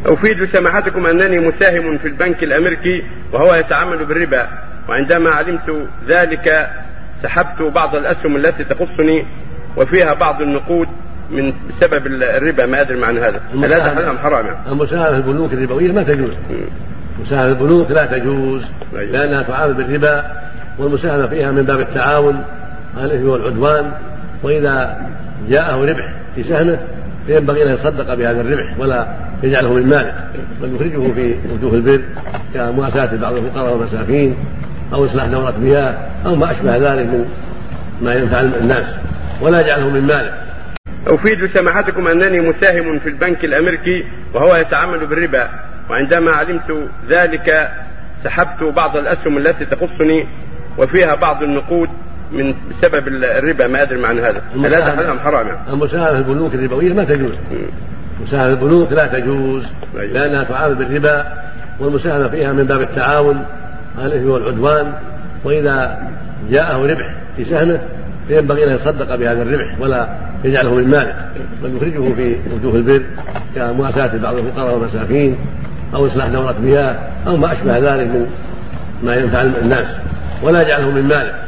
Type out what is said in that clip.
أفيد سماحتكم أنني مساهم في البنك الأمريكي وهو يتعامل بالربا، وعندما علمت ذلك سحبت بعض الأسهم التي تخصني وفيها بعض النقود بسبب الربا. ما أدري معنى هذا، هل هذا حرام حرام؟ المساهمة في البنوك الربوية ما تجوز. مساهمة في البنوك لا تجوز لأنها تعامل بالربا، والمساهمة فيها من باب التعاون على الإثم والعدوان، وإذا جاءه ربح في سهمه فينبغي أن يتصدق بهذا الربح ولا يجعله من ماله، بل يخرجه في وجوه البر كمواساة بعض الفقراء والمساكين أو إصلاح دورة مياه أو ما أشبه ذلك من ما ينفع الناس، ولا يجعله من ماله. أفيد سماحتكم أنني مساهم في البنك الأمريكي وهو يتعامل بالربا، وعندما علمت ذلك سحبت بعض الأسهم التي تخصني وفيها بعض النقود بسبب الربا. ما أدري معنى هذا، هل هذا حرام حرام؟ المساهمة في البنوك الربوية ما تجوز. مساهمة في البنوك لا تجوز لأنها تعامل بالربا، والمساهمة فيها من باب التعاون على الإثم والعدوان، وإذا جاءه ربح في سهمه فينبغي أن يتصدق بهذا الربح ولا يجعله من ماله، بل يخرجه في وجوه البر كمواساة بعض الفقراء والمساكين أو إصلاح دورة مياه أو ما أشبه ذلك من ما ينفع الناس، ولا يجعله من ماله.